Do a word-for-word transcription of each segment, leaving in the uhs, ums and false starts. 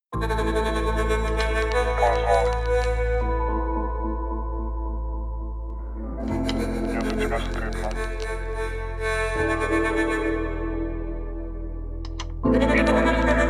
Мне за тебя стыдно. Что если ты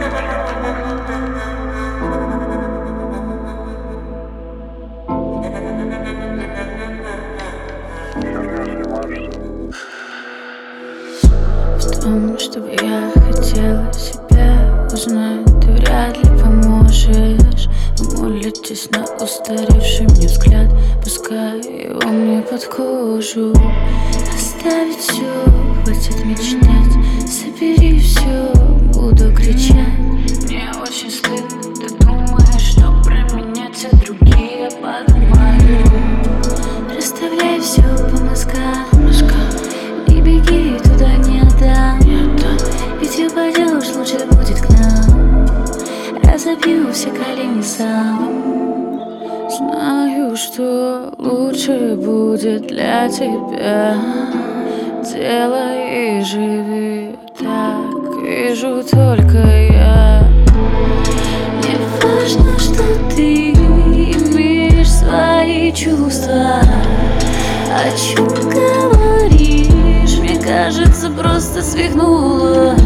В том, чтобы я хотела себя узнать, ты вряд ли поможешь. Молитесь на устаревший мне взгляд, пускай его мне под кожу. Оставить все, хватит мечтать, собери все, буду кричать. Мне очень стыдно, ты думаешь, что про меня те другие подумают. Расставляй все по мозгам, не беги, туда не отдам. Ведь упадешь, лучше будет к нам. Разобью все колени сам. Знаю, что лучше будет для тебя. Делай и живи так, вижу только я. Не важно, что ты имеешь свои чувства. О чем говоришь? Мне кажется, просто свихнулась.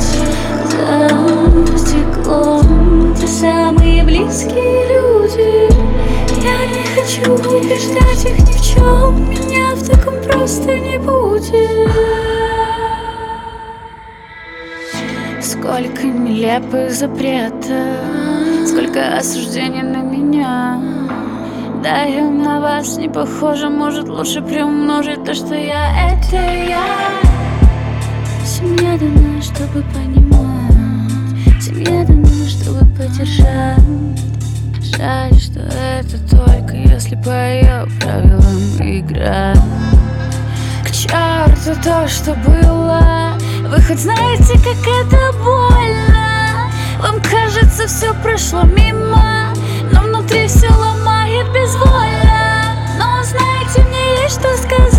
За стеклом те самые близкие люди. Я не хочу убеждать их ни в чем. Меня в таком просто не будет. Сколько нелепых запретов, сколько осуждений на меня. Да, я на вас не похожа, может лучше приумножить то, что я, это я. Семья дана, чтобы понимать, семья дана, чтобы поддержать. Жаль, что это только если по ее правилам играть. К черту то, что было, вы хоть знаете, как это больно. Вам кажется, все прошло мимо, но внутри все ломает безвольно. Но знаете, мне есть что сказать.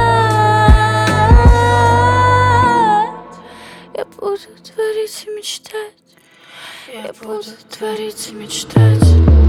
Я буду творить и мечтать. Я буду творить и мечтать.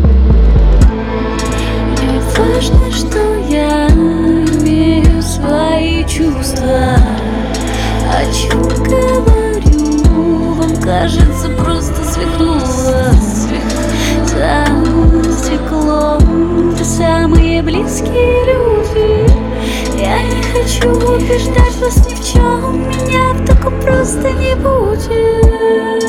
Мне важно, что я имею свои чувства. О чем говорю, вам кажется, просто свихнулась. За стеклом те самые близкие люди. Я не хочу убеждать вас ни в чем. Меня в таком просто не будет.